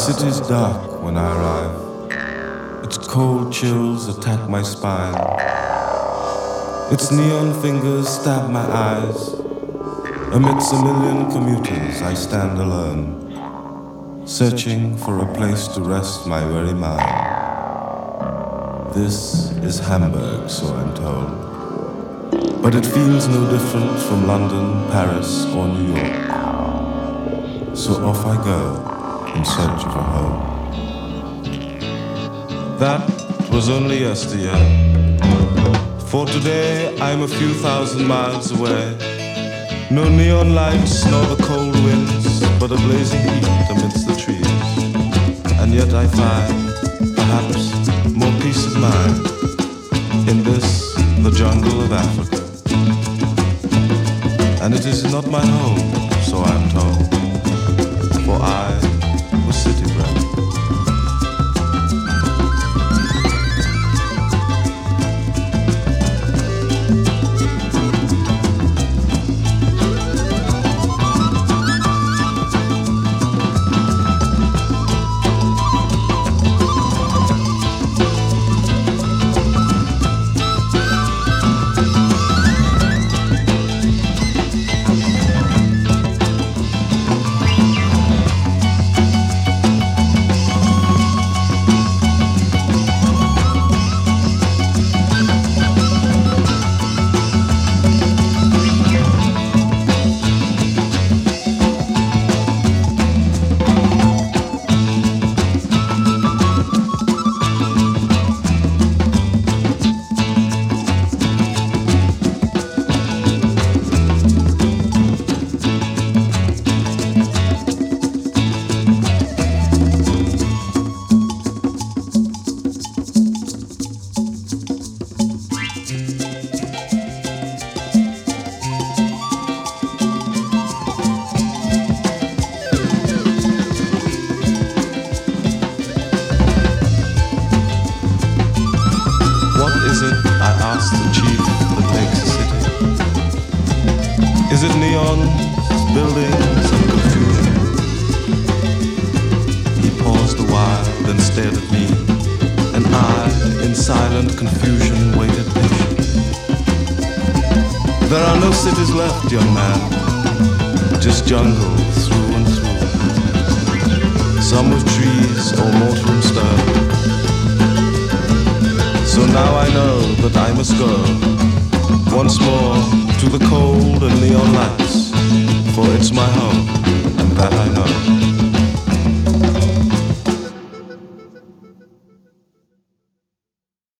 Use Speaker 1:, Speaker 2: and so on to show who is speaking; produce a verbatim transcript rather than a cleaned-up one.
Speaker 1: city's dark when I arrive. Its cold chills attack my spine. Its neon fingers stab my eyes. Amidst a million commuters, I stand alone, searching for a place to rest my weary mind. This is Hamburg, so I'm told. But it feels no different from London, Paris, or New York. So off I go in search of a home. That was only yesteryear. For today I'm a few thousand miles away. No neon lights nor the cold winds, but a blazing heat amidst the trees. And yet I find, perhaps, more peace of mind in this, the jungle of Africa. And it is not my home, so I'm told, for I was city bred. Cities left, young man, just jungle through and through. Some with trees or mortar and stone. So now I know that I must go once more to the cold and neon lights, for it's my home.